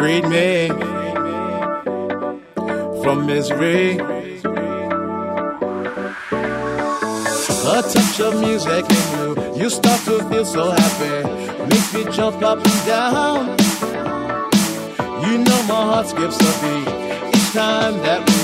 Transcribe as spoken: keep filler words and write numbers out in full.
freed me from misery. A touch of music in you, you start to feel so happy. Makes me jump up and down. You know my heart skips a beat each time that we